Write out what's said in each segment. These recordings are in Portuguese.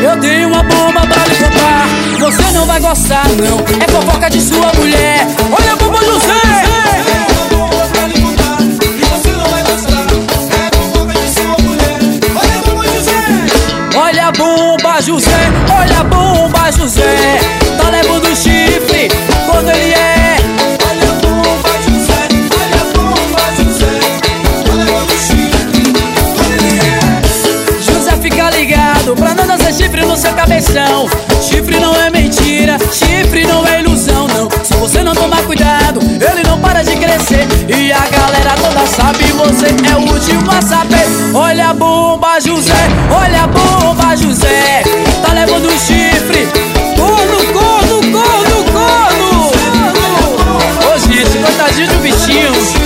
Eu tenho uma bomba pra lhe contar, você não vai gostar não, é fofoca de sua mulher. Olha a bomba José! Olha a bomba José, olha a bomba José, tá levando o chifre quando ele é. Olha a bomba José, olha a bomba José, tá levando o chifre quando ele é. José, fica ligado pra não nascer chifre no seu cabeção. Chifre não é mentira, chifre não é ilusão não. Se você não tomar cuidado, ele não para de crescer. E a galera toda sabe, você é o último a saber. Olha a bomba José, olha a bomba José, tá levando o chifre. Corno, corno, corno, corno. Ô gente, coitadinho do bichinho.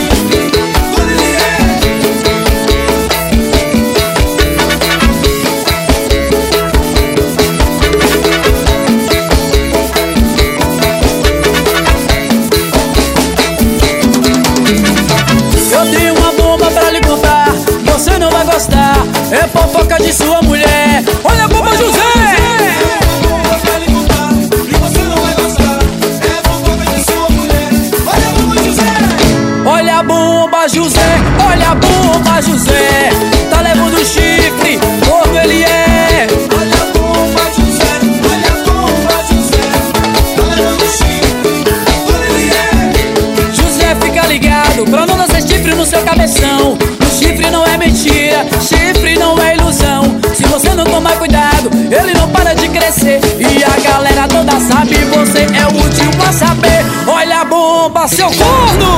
Eu tenho uma bomba pra lhe contar, você não vai gostar, é fofoca de sua mulher. Olha a bomba José! Olha a bomba José, olha a bomba José, tá levando o chifre, como ele é. Olha a bomba José, olha a bomba José, tá levando o chifre quando ele é. José, fica ligado pra não nascer chifre no seu cabeção. O chifre não é mentira, chifre não é ilusão. Se você não tomar cuidado, ele não para de crescer. E a galera toda sabe, você é o último a saber. Olha a bomba, seu corno!